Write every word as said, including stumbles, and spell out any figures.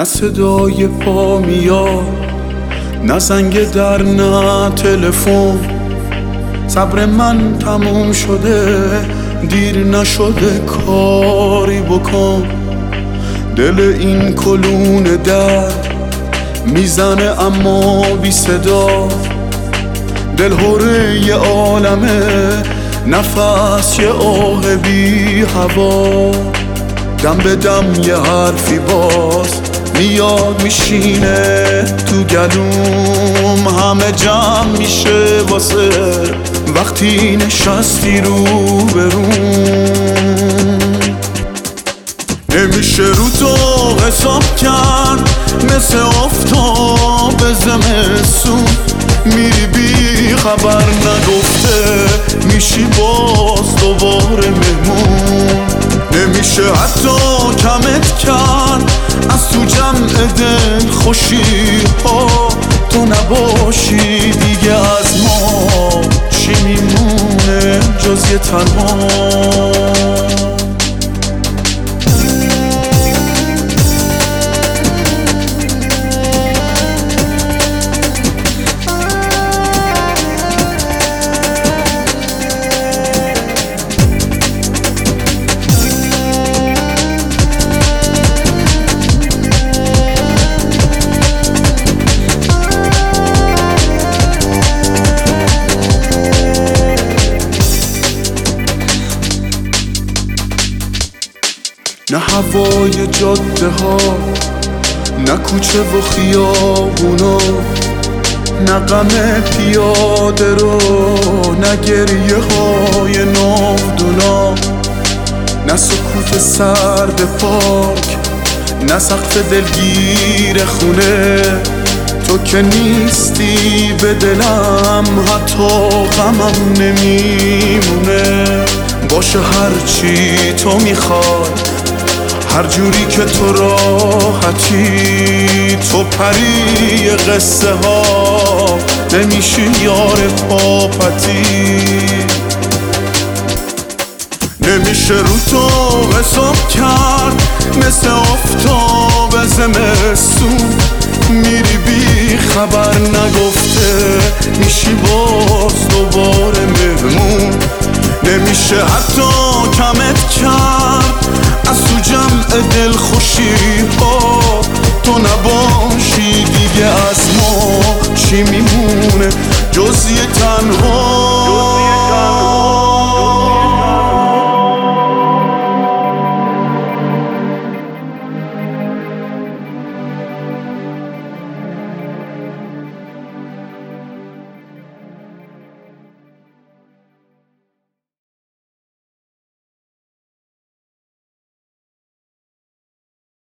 نه صدای پا میاد، نه زنگ در، نه تلفن. صبر من تموم شده، دیر نشده کاری بکن. دل این کلون در میزنه اما بی صدا. دل هره یه عالمه، نفس یه آه بی هوا. دم به دم یه حرفی باز میاد میشینه تو گلوم. همه جمع میشه واسه وقتی نشستی رو بروم. نمیشه رو تو حساب کرد، مثل آفتاب زمستون. میری بی خبر نگفته، میشی باز دوباره مهمون. نمیشه حتی کمت کرد از تو جمع دل خوشی ها. تو نباشی دیگه از ما چی میمونه جز یه تنها. نه هوای جاده ها، نه کوچه و خیابونا، نه غم پیاده رو، نه گریه های ناودونا. نه سکوت سرد پارک، نه سقف دلگیر خونه. تو که نیستی به دلم، حتی غمم نمیمونه. باشه هرچی تو میخوای، هر جوری که تو راحتی. تو پری قصه ها، نمیشی یار پاپتی. نمیشه رو تو حساب کرد، مثل آفتاب زمستون. میری بی خبر نگفته، میشی با